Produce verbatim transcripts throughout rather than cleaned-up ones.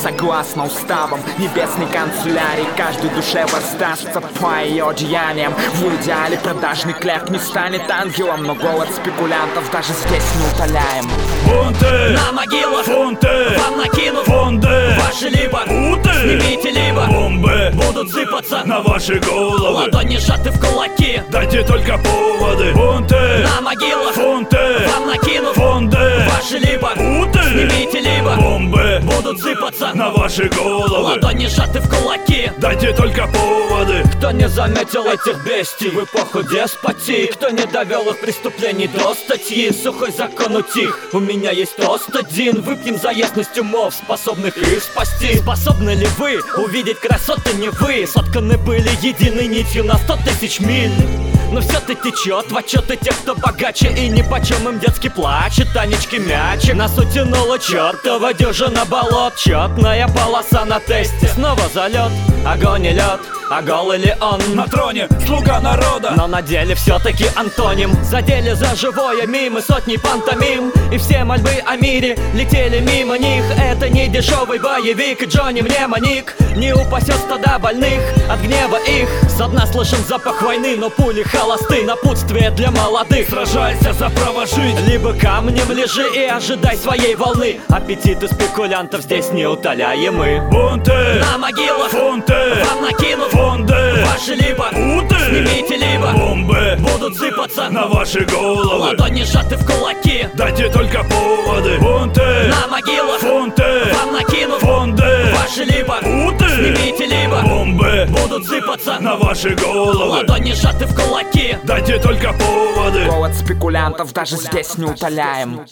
согласно уставам небесной канцелярии. Каждой душе воздастся по ее деяниям. В идеале продажный клерк не станет ангелом, но голод спекулянтов даже здесь не утоляем. Бунты на могилах, фунты вам накинут фонды, ваши либо уты, снимите, либо бомбы будут сыпаться на ваши головы. Ладони сжаты в кулаки, дайте только поводы. Бунты на могилах, фунты вам накинут фонды, ваши либо уты, снимите, либо бомбы будут сыпаться на ваши головы. Ладони сжаты в кулаки, дайте только поводы. кто не заметил этих бестий в эпоху деспотии, кто не довел их преступлений до статьи, сухой закон утих. У меня есть тост один, выпьем за ясность умов, способных их спасти. Способны ли вы увидеть красоты Невы? Сотканы были единой нитью на сто тысяч миль. Но все-таки течет в отчеты тех, кто богаче, и нипочем им детский плач, и Танечки мячик. Нас утянула чертова дюжина болот, четная полоса на тесте. Снова залет, огонь и лед, а голый ли он? На троне слуга народа, Но на деле все-таки антоним. Задели за живое мимо сотни пантомим, и все мольбы о мире летели мимо них. Это не дешевый боевик, и Джонни мнемоник не упасет стада больных от гнева их. Со дна слышен запах войны, но пули холосты, напутствие для молодых. сражайся за право жить, Либо камнем лежи и ожидай своей волны. Аппетиты спекулянтов здесь неутоляемы. бунты На могилах фунты вам накинут фонды, ваши либо уты, снимите, либо бомбы будут сыпаться на ваши головы. ладони сжаты в кулаки, дайте только поводы. Бунты на могилах фунты вам накинут фонды, ваши либо уты, снимите, либо бомбы будут сыпаться на ваши головы. ладони сжаты в кулаки. Дайте только поводы. Голод спекулянтов даже здесь не утоляем.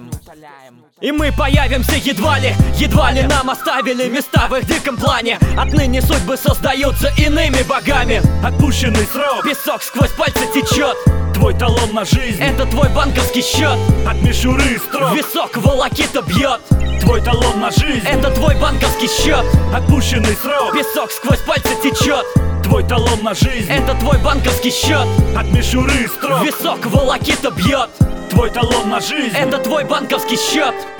И мы появимся едва ли, едва ли нам оставили места в их диком плане. Отныне судьбы создаются иными богами. Отпущенный срок, Песок сквозь пальцы течет, твой талон на жизнь. это твой банковский счет. От мишуры и строк, Висок волокита бьет, твой талон на жизнь. это твой банковский счет. Отпущенный срок, Песок сквозь пальцы течет, твой талон на жизнь. это твой банковский счет. От мишуры и строк, Висок волокита бьет, твой талон на жизнь. это твой банковский счет.